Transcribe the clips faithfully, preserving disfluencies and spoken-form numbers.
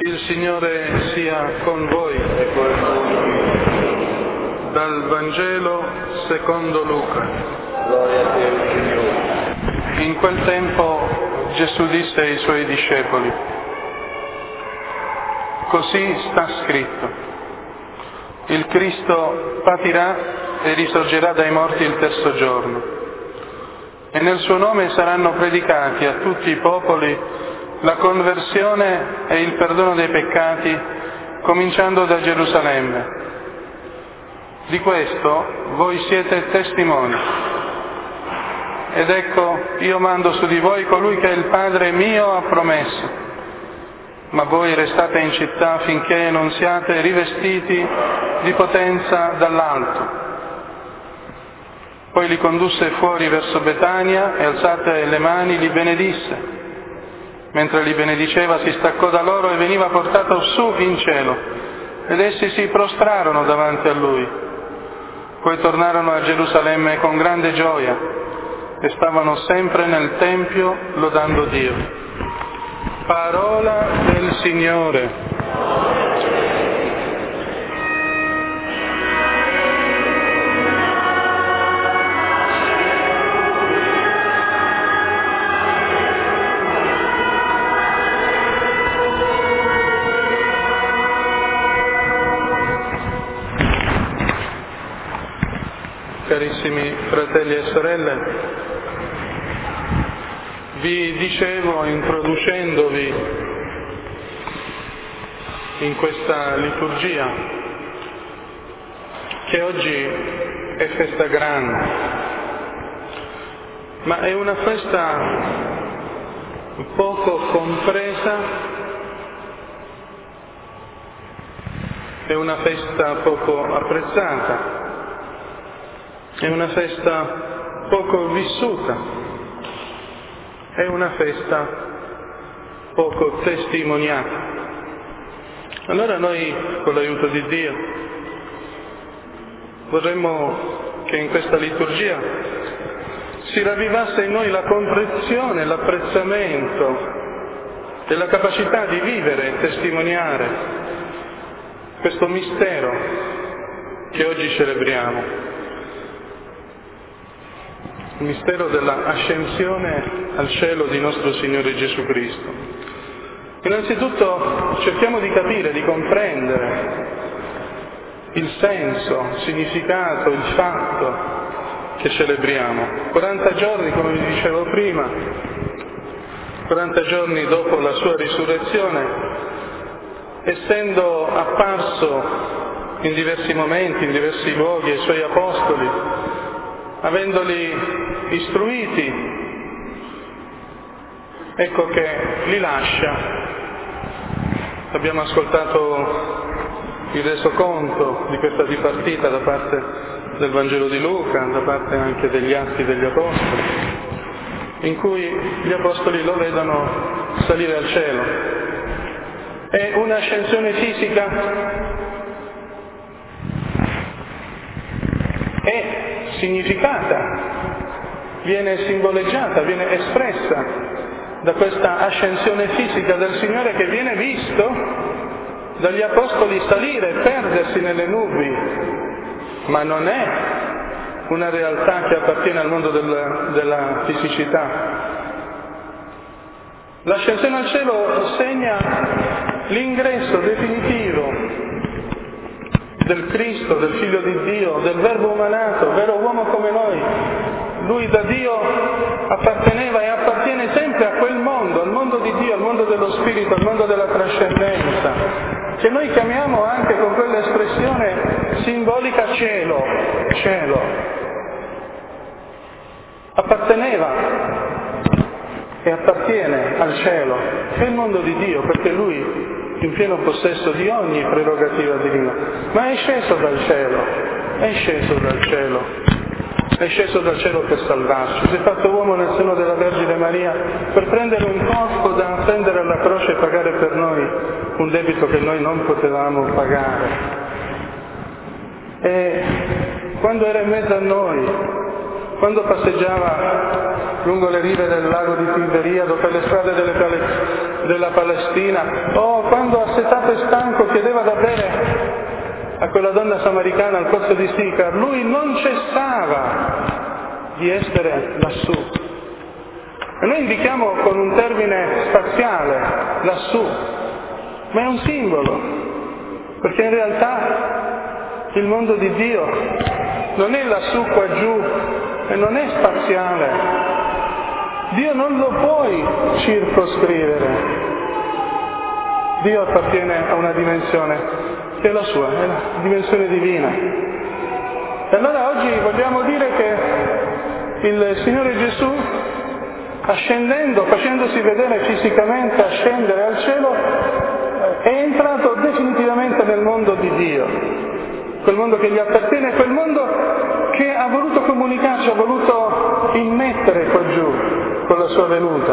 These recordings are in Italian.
Il Signore sia con voi. Dal Vangelo secondo Luca. Gloria a te, Signore. In quel tempo Gesù disse ai suoi discepoli: così sta scritto: il Cristo patirà e risorgerà dai morti il terzo giorno, e nel suo nome saranno predicati a tutti i popoli la conversione e il perdono dei peccati, cominciando da Gerusalemme. Di questo voi siete testimoni. Ed ecco, io mando su di voi colui che il Padre mio ha promesso, ma voi restate in città finché non siate rivestiti di potenza dall'alto. Poi li condusse fuori verso Betania e alzate le mani li benedisse. Mentre li benediceva si staccò da loro e veniva portato su in cielo, ed essi si prostrarono davanti a lui. Poi tornarono a Gerusalemme con grande gioia e stavano sempre nel Tempio lodando Dio. Parola del Signore. Carissimi fratelli e sorelle, vi dicevo, introducendovi in questa liturgia, che oggi è festa grande, ma è una festa poco compresa, è una festa poco apprezzata, è una festa poco vissuta, è una festa poco testimoniata. Allora noi, con l'aiuto di Dio, vorremmo che in questa liturgia si ravvivasse in noi la comprensione, l'apprezzamento e la capacità di vivere e testimoniare questo mistero che oggi celebriamo. Il mistero della ascensione al cielo di nostro Signore Gesù Cristo. Innanzitutto cerchiamo di capire, di comprendere il senso, il significato, il fatto che celebriamo. quaranta giorni, come vi dicevo prima, quaranta giorni dopo la sua risurrezione, essendo apparso in diversi momenti, in diversi luoghi ai suoi apostoli, avendoli istruiti, ecco che li lascia. Abbiamo ascoltato il resoconto di questa dipartita da parte del Vangelo di Luca, da parte anche degli Atti degli Apostoli, in cui gli Apostoli lo vedono salire al cielo. È un'ascensione fisica, è significata, viene simboleggiata, viene espressa da questa ascensione fisica del Signore, che viene visto dagli Apostoli salire e perdersi nelle nubi, ma non è una realtà che appartiene al mondo del, della fisicità. L'ascensione al cielo segna l'ingresso definitivo del Cristo, del Figlio di Dio, del Verbo umanato, vero uomo come noi. Lui da Dio apparteneva e appartiene sempre a quel mondo, al mondo di Dio, al mondo dello Spirito, al mondo della trascendenza, che noi chiamiamo anche con quell'espressione simbolica cielo, cielo. Apparteneva e appartiene al cielo, che è il mondo di Dio, perché Lui in pieno possesso di ogni prerogativa divina, ma è sceso dal cielo, è sceso dal cielo, è sceso dal cielo per salvarci, si è fatto uomo nel seno della Vergine Maria per prendere un corpo da appendere alla croce e pagare per noi un debito che noi non potevamo pagare. E quando era in mezzo a noi, quando passeggiava lungo le rive del lago di Tiberiado, per le strade delle Pale- della Palestina, o quando assetato e stanco chiedeva da bere a quella donna samaritana al pozzo di Sicar, lui non cessava di essere lassù. E noi indichiamo con un termine spaziale, lassù, ma è un simbolo, perché in realtà il mondo di Dio non è lassù qua giù e non è spaziale. Dio non lo puoi circoscrivere. Dio appartiene a una dimensione che è la sua, è la dimensione divina. E allora oggi vogliamo dire che il Signore Gesù, ascendendo, facendosi vedere fisicamente, ascendere al cielo, è entrato definitivamente nel mondo di Dio, quel mondo che gli appartiene, quel mondo che ha voluto comunicarci, ha voluto immettere qua giù con la sua venuta.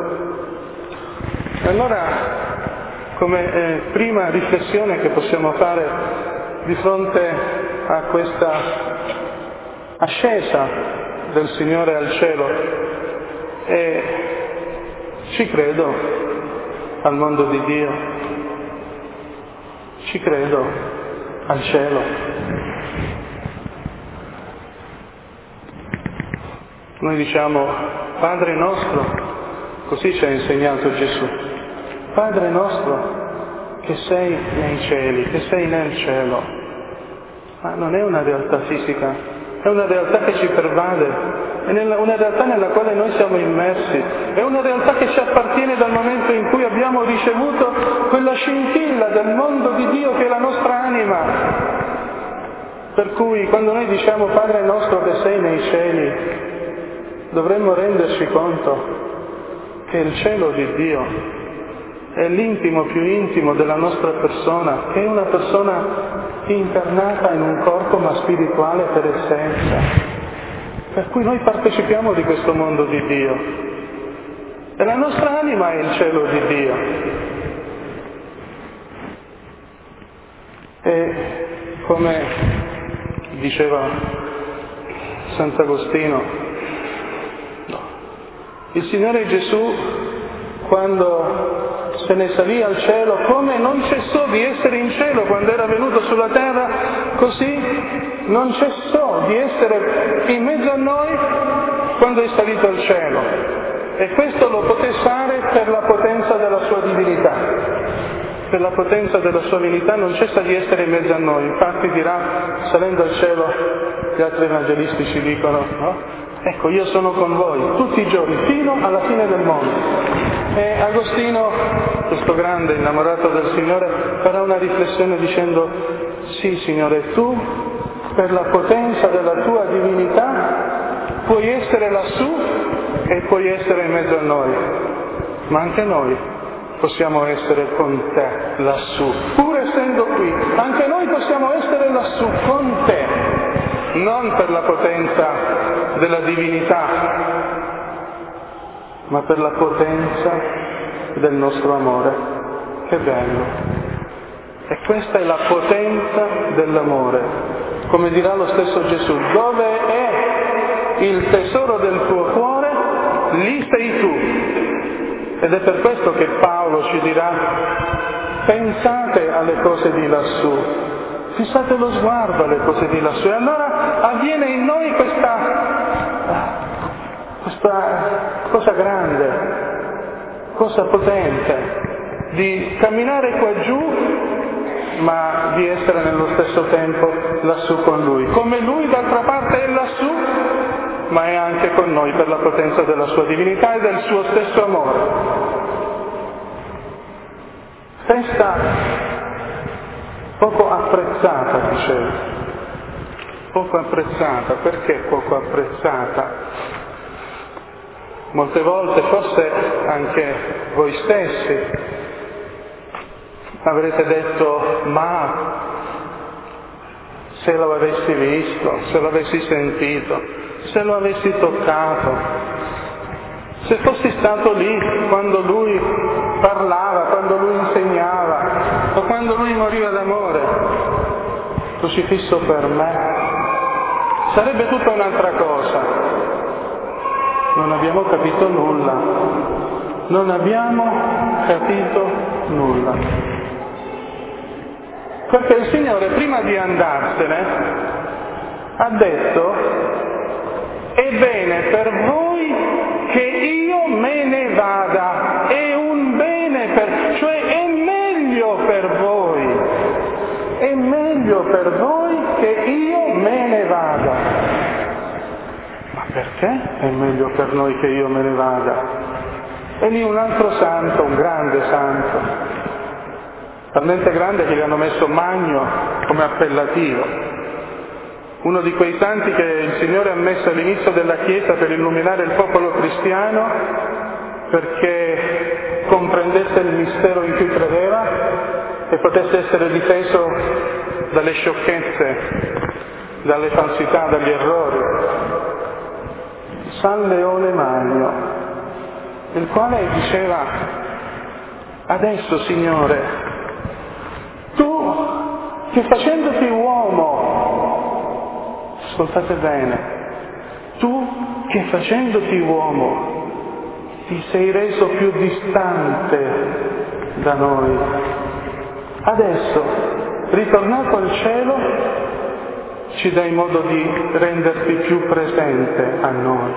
E allora, come eh, prima riflessione che possiamo fare di fronte a questa ascesa del Signore al cielo, e ci credo al mondo di Dio, ci credo al cielo. Noi diciamo Padre nostro, così ci ha insegnato Gesù, Padre nostro che sei nei cieli, che sei nel cielo, ma non è una realtà fisica, è una realtà che ci pervade, è nella, una realtà nella quale noi siamo immersi, è una realtà che ci appartiene dal momento in cui abbiamo ricevuto quella scintilla del mondo di Dio che è la nostra anima. Per cui quando noi diciamo Padre nostro che sei nei cieli, dovremmo renderci conto che il cielo di Dio è l'intimo più intimo della nostra persona, che è una persona internata in un corpo ma spirituale per essenza. Per cui noi partecipiamo di questo mondo di Dio. E la nostra anima è il cielo di Dio. E come diceva Sant'Agostino, il Signore Gesù, quando se ne salì al cielo, come non cessò di essere in cielo quando era venuto sulla terra, così non cessò di essere in mezzo a noi quando è salito al cielo. E questo lo poté fare per la potenza della sua divinità. Per la potenza della sua divinità non cessa di essere in mezzo a noi. Infatti dirà, salendo al cielo, gli altri evangelisti ci dicono, no? Ecco, io sono con voi tutti i giorni, fino alla fine del mondo. E Agostino, questo grande innamorato del Signore, farà una riflessione dicendo, sì Signore, tu per la potenza della tua divinità puoi essere lassù e puoi essere in mezzo a noi, ma anche noi possiamo essere con te lassù, pur essendo qui, anche noi possiamo essere lassù con te, non per la potenza della divinità, ma per la potenza del nostro amore. Che bello! E questa è la potenza dell'amore. Come dirà lo stesso Gesù, dove è il tesoro del tuo cuore, lì sei tu. Ed è per questo che Paolo ci dirà, pensate alle cose di lassù, fissate lo sguardo alle cose di lassù. E allora avviene in noi questa, questa cosa grande, cosa potente, di camminare qua giù, ma di essere nello stesso tempo lassù con Lui. Come Lui d'altra parte è lassù, ma è anche con noi per la potenza della sua divinità e del suo stesso amore. Festa poco apprezzata, dicevo. Poco apprezzata. Perché poco apprezzata? Molte volte, forse anche voi stessi, avrete detto, ma se lo avessi visto, se lo avessi sentito, se lo avessi toccato, se fossi stato lì quando lui parlava, quando lui insegnava, o quando lui moriva d'amore, crocifisso per me, sarebbe tutta un'altra cosa. non abbiamo capito nulla. Non abbiamo capito nulla. Perché il Signore, prima di andarsene, ha detto: è bene per voi che io me ne vada, è un bene per, cioè è meglio per voi, è meglio per voi che io me ne vada. Ma perché è meglio per noi che io me ne vada? E lì un altro santo, un grande santo, talmente grande che gli hanno messo Magno come appellativo, uno di quei santi che il Signore ha messo all'inizio della Chiesa per illuminare il popolo cristiano, perché comprendesse il mistero in cui credeva e potesse essere difeso dalle sciocchezze, dalle falsità, dagli errori. San Leone Magno, il quale diceva: adesso, Signore, tu che facendoti uomo, ascoltate bene, tu che facendoti uomo ti sei reso più distante da noi, adesso, ritornato al cielo, ci dai modo di renderti più presente a noi.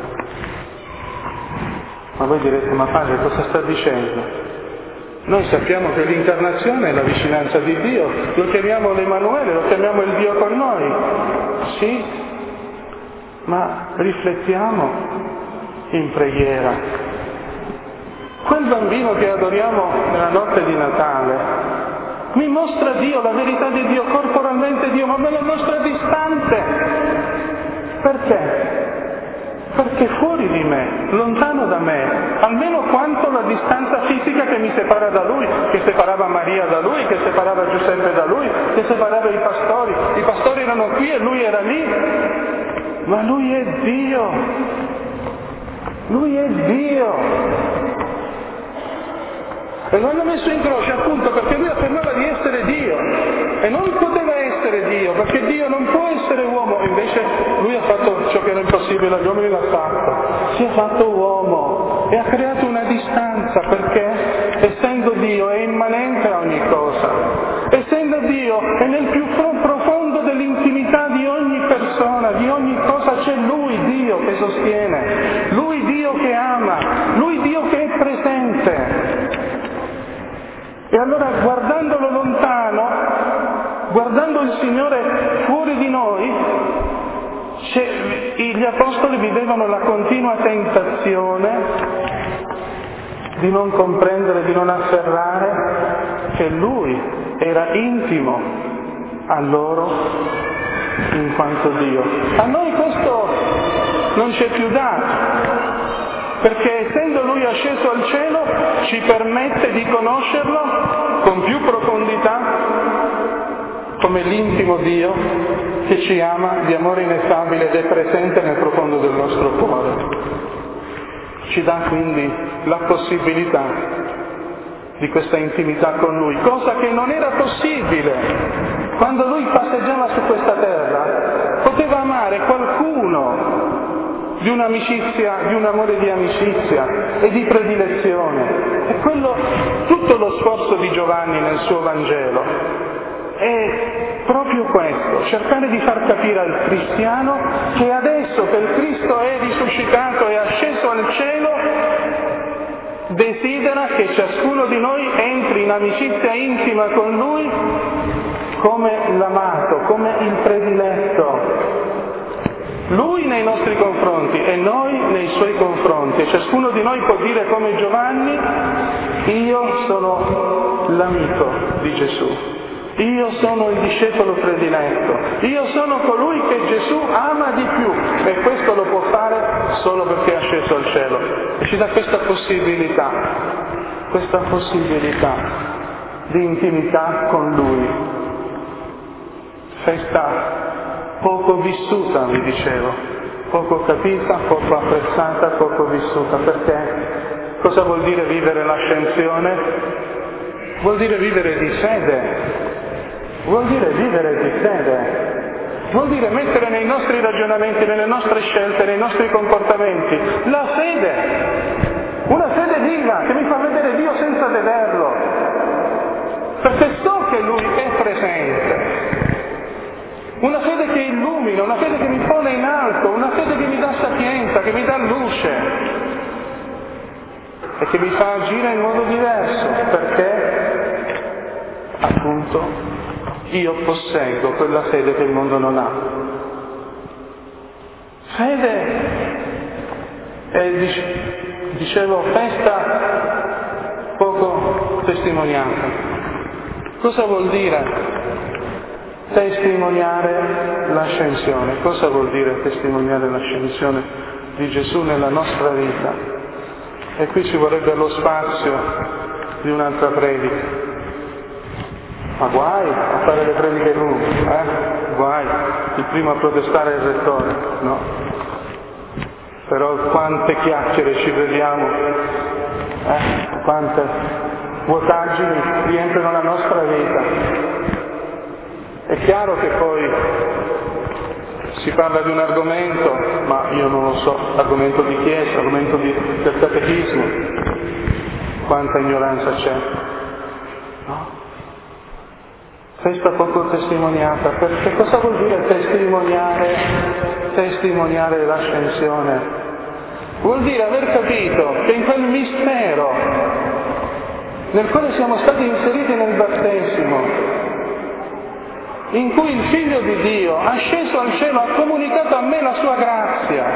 Ma voi direte: ma padre, cosa sta dicendo? Noi sappiamo che l'incarnazione è la vicinanza di Dio, lo chiamiamo l'Emanuele, lo chiamiamo il Dio con noi. Sì, ma riflettiamo in preghiera. Quel bambino che adoriamo nella notte di Natale mi mostra Dio, la verità di Dio, corporalmente Dio, ma me lo mostra distante. Perché? Perché fuori di me, lontano da me, almeno quanto la distanza fisica che mi separa da Lui, che separava Maria da Lui, che separava Giuseppe da Lui, che separava i pastori. I pastori erano qui e Lui era lì, ma Lui è Dio. Lui è Dio. E lo hanno messo in croce appunto perché Lui affermava di essere Dio e non poteva essere Dio, perché Dio non può essere uomo. Invece Lui ha fatto ciò che era impossibile agli uomini, l'ha fatto, si è fatto uomo e ha creato una distanza, perché essendo Dio è immanente a ogni cosa, essendo Dio è nel più profondo dell'intimità di ogni persona, di ogni cosa c'è Lui Dio che sostiene, Lui Dio che ama, Lui Dio che è presente. E allora, guardandolo lontano, guardando il Signore fuori di noi, gli apostoli vivevano la continua tentazione di non comprendere, di non afferrare che Lui era intimo a loro in quanto Dio. A noi questo non c'è più dato, perché essendo Lui asceso al cielo ci permette di conoscerlo con più profondità come l'intimo Dio che ci ama di amore ineffabile ed è presente nel profondo del nostro cuore. Ci dà quindi la possibilità di questa intimità con Lui, cosa che non era possibile. Quando Lui passeggiava su questa terra poteva amare qualcuno di un'amicizia, di un amore di amicizia e di predilezione. E quello, tutto lo sforzo di Giovanni nel suo Vangelo è proprio questo, cercare di far capire al cristiano che adesso che il Cristo è risuscitato e asceso al cielo, desidera che ciascuno di noi entri in amicizia intima con Lui come l'amato, come il prediletto. Lui nei nostri confronti e noi nei Suoi confronti. E ciascuno di noi può dire come Giovanni: io sono l'amico di Gesù, io sono il discepolo prediletto, io sono colui che Gesù ama di più, e questo lo può fare solo perché è asceso al cielo. E ci dà questa possibilità, questa possibilità di intimità con Lui. Festa poco vissuta, vi dicevo, poco capita, poco apprezzata, poco vissuta. Perché? Cosa vuol dire vivere l'ascensione? Vuol dire vivere di fede, vuol dire vivere di fede. vuol dire mettere nei nostri ragionamenti, nelle nostre scelte, nei nostri comportamenti, la fede, una fede viva che mi fa vedere Dio senza vederlo, perché so che Lui è presente. Una fede che illumina, una fede che mi pone in alto, una fede che mi dà sapienza, che mi dà luce e che mi fa agire in modo diverso, perché appunto io posseggo quella fede che il mondo non ha. Fede è, dicevo, festa poco testimoniata. Cosa vuol dire testimoniare l'ascensione? Cosa vuol dire testimoniare l'ascensione di Gesù nella nostra vita? E qui ci vorrebbe lo spazio di un'altra predica. Ma guai a fare le prediche lunghe, eh? Guai. Il primo a protestare è il rettore, no? Però quante chiacchiere ci beviamo, eh? Quante vuotaggini rientrano nella nostra vita. È chiaro che poi si parla di un argomento, ma io non lo so, argomento di chiesa, argomento di, del catechismo, quanta ignoranza c'è, no? Festa poco testimoniata, perché cosa vuol dire testimoniare, testimoniare l'ascensione? Vuol dire aver capito che in quel mistero nel quale siamo stati inseriti nel battesimo, in cui il Figlio di Dio, asceso al cielo, ha comunicato a me la sua grazia.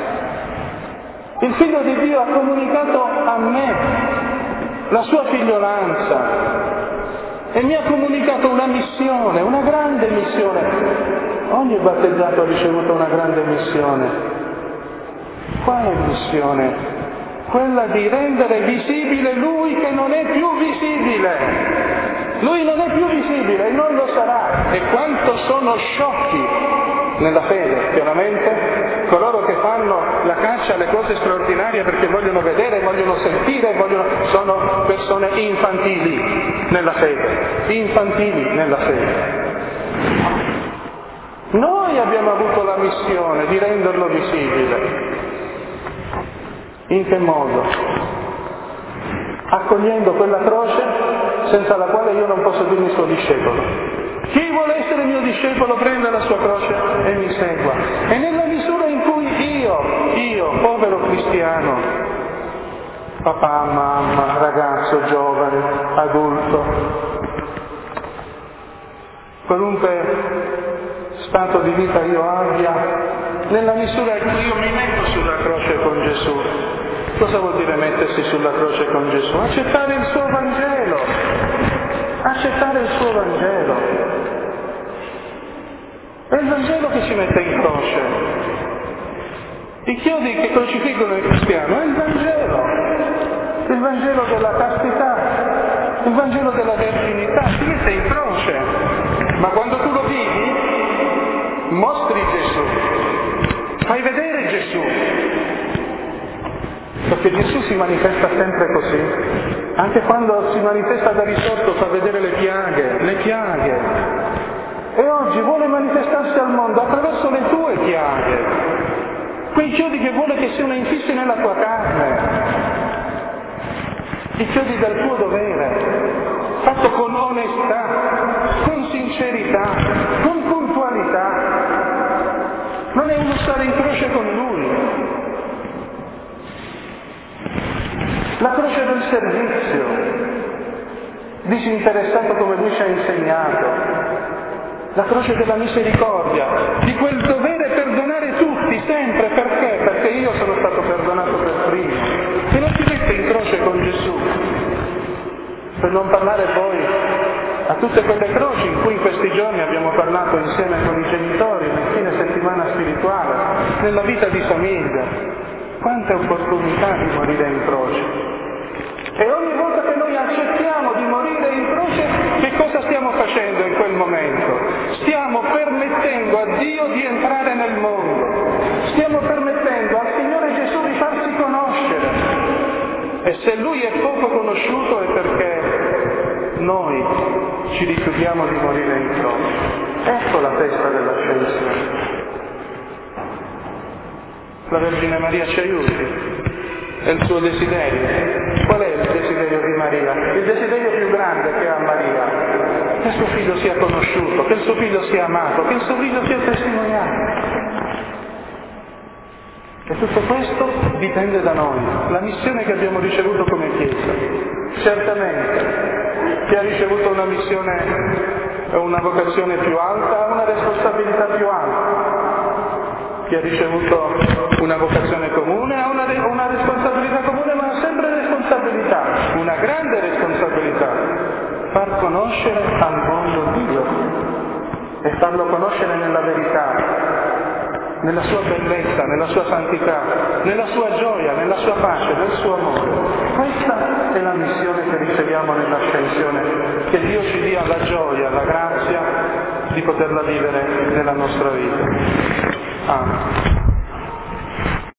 Il Figlio di Dio ha comunicato a me la sua figliolanza e mi ha comunicato una missione, una grande missione. Ogni battezzato ha ricevuto una grande missione. Quale missione? Quella di rendere visibile Lui che non è più visibile. Lui non è più visibile e non lo sarà. E quanto sono sciocchi nella fede, chiaramente, coloro che fanno la caccia alle cose straordinarie perché vogliono vedere, vogliono sentire, vogliono... sono persone infantili nella fede, infantili nella fede. Noi abbiamo avuto la missione di renderlo visibile. In che modo? Accogliendo quella croce senza la quale io non posso dirmi suo discepolo. Chi vuole essere mio discepolo prenda la sua croce e mi segua. E nella misura in cui io, io, povero cristiano, papà, mamma, ragazzo, giovane, adulto, qualunque stato di vita io abbia, nella misura in cui io mi metto sulla croce con Gesù. Cosa vuol dire mettersi sulla croce con Gesù? Accettare il suo Vangelo, accettare il suo Vangelo. È il Vangelo che ci mette in croce. I chiodi che crocifiggono il cristiano è il Vangelo, il Vangelo della castità, il Vangelo della verginità, ti mette in croce. Ma quando tu lo vivi, mostri Gesù, fai vedere Gesù. Perché Gesù si manifesta sempre così, anche quando si manifesta da risorto fa vedere le piaghe, le piaghe. E oggi vuole manifestarsi al mondo attraverso le tue piaghe, quei chiodi che vuole che siano infissi nella tua carne, i chiodi del tuo dovere, fatto con onestà, con sincerità, con puntualità. Non è uno stare in croce con Lui. La croce del servizio, disinteressato come Lui ci ha insegnato, la croce della misericordia, di quel dovere perdonare tutti, sempre, perché? Perché io sono stato perdonato per primo, e non si mette in croce con Gesù, per non parlare poi a tutte quelle croci in cui in questi giorni abbiamo parlato insieme con i genitori, nel fine settimana spirituale, nella vita di famiglia. Quante opportunità di morire in croce. E ogni volta che noi accettiamo di morire in croce, che cosa stiamo facendo in quel momento? Stiamo permettendo a Dio di entrare nel mondo. Stiamo permettendo al Signore Gesù di farsi conoscere. E se Lui è poco conosciuto è perché noi ci rifiutiamo di morire in croce. Ecco la festa dell'ascensione. La Vergine Maria ci aiuti. È il suo desiderio. Qual è il desiderio di Maria? Il desiderio più grande che ha Maria: che suo figlio sia conosciuto, che il suo figlio sia amato, che il suo figlio sia testimoniato. E tutto questo dipende da noi, la missione che abbiamo ricevuto come Chiesa. Certamente, chi ha ricevuto una missione e una vocazione più alta ha una responsabilità più alta. Chi ha ricevuto una vocazione comune ha una, una responsabilità comune, ma ha sempre responsabilità, una grande responsabilità: far conoscere al mondo Dio e farlo conoscere nella verità, nella sua bellezza, nella sua santità, nella sua gioia, nella sua pace, nel suo amore. Questa è la missione che riceviamo nell'ascensione, che Dio ci dia la gioia, la grazia di poterla vivere nella nostra vita. Amen.